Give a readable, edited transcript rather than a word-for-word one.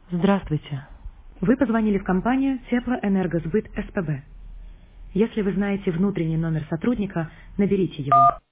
Здравствуйте. Вы позвонили в компанию Теплоэнергосбыт СПБ. Если вы знаете внутренний номер сотрудника, наберите его.